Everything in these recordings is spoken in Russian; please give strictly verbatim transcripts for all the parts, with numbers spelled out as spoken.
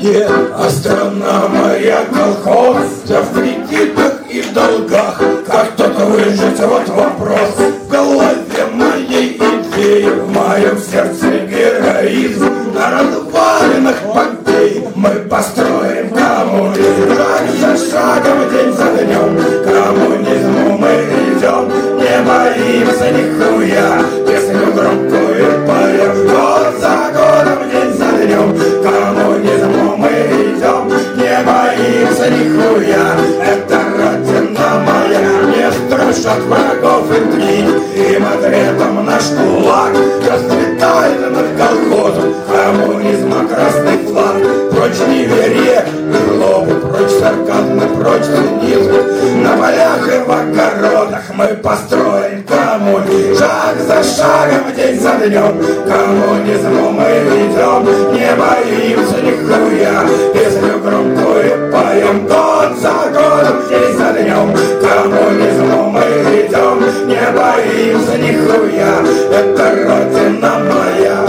стране, а страна моя колхоз. Вся в кредитах и в долгах, как только выжить, вот вопрос. В голове моей идеи, в моем сердце героизм. На развалинах Помпей мы построим коммунизм. Шаг за шагом, день за днем, к коммунизму мы идем. Не боимся нихуя, песню громкую поем. Год за годом, день за днем, к коммунизму мы идем. Не боимся нихуя, это родина моя. Не страшат врагов интриг, им ответом наш кулак. Расцветает над колхозом коммунизма красный флаг. Прочь неверие и злобу, прочь сарказм и прочь цинизм. На полях и в огородах мы построим коммунизм. Шаг за шагом, день за днем, к коммунизму мы идем. Не боимся нихуя, песню громкую поем. Год за годом, день за днем, к коммунизму мы идем. Не боимся нихуя, это родина моя.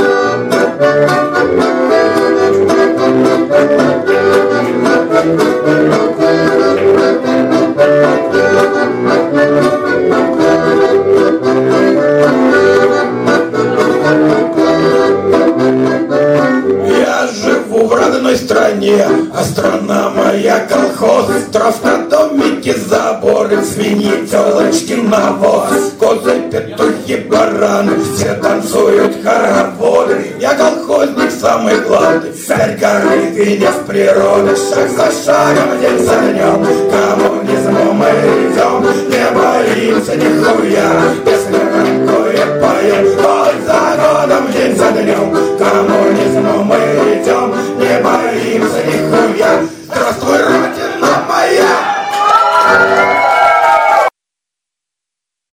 Я живу в родной стране, а страна моя колхоз. Травка, домики, заборы, свиньи, телочки, навоз. Козы, петухи, бараны, все танцуют хороводы. Я колхозник самый главный, царь горы, венец природы. Шаг за шагом, день за днем, к коммунизму мы идем. Не боимся нихуя, песню громкую поем. Год за годом, день за днем,